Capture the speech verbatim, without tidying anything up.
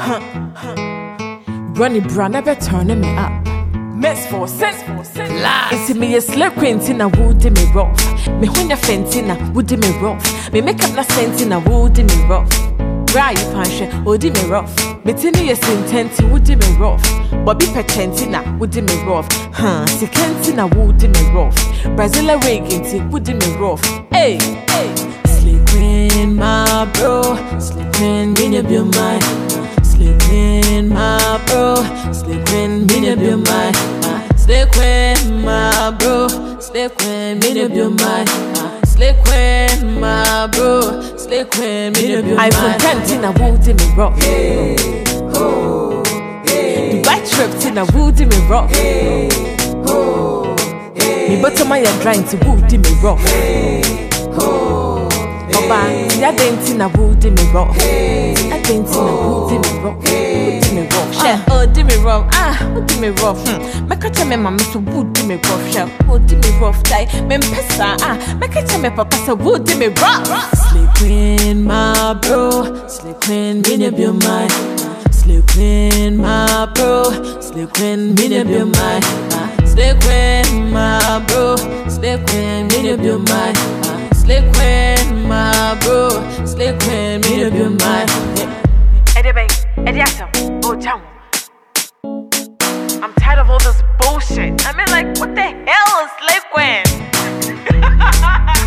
huh, huh. Ronnie Brown never turning me up. Miss for sense for sense. It's me a slip print in a wood me rough. Me when you fentina would me rough. Me make up na sentina would me rough. Dry punch would me rough. Me tinny is intent would me rough. Bobby Pachentina would me rough. Huh, Sikentina would me rough. Brazilian Reaganty would me rough. Hey, hey. Sleeping my bro, sleeping me be mine. Sleeping my bro, sleeping me be mine. Sleeping my bro, sleeping me be mine. Sleeping my bro, sleeping me be mine. iPhone ten in a wood in me rock. Hey, ho, hey. Dubai trip in a wood in me rock. Hey, ho, hey. Me bottom my drying to wood in me rock. Hey, ho. Oba, ya denti na wood in me rock. I denti na wood in me rock. Wood in me rock. Share, oh, di me rough. Ah, wood in me rough. Hmm. Me catch me mama so wood in me rough. Share, oh, di me rough. Die, me pesa. Ah, me catch me papa so wood in me rough. Sleeping my bro, sleeping me ne be mine. Sleeping my bro, sleeping me ne be mine. Sleeping my bro, sleeping me ne be mine. Sleep when my bro, sleep when me to be mine. Eddie Bay, Eddie Atom, oh town. I'm tired of all this bullshit. I mean, like, what the hell is sleep when?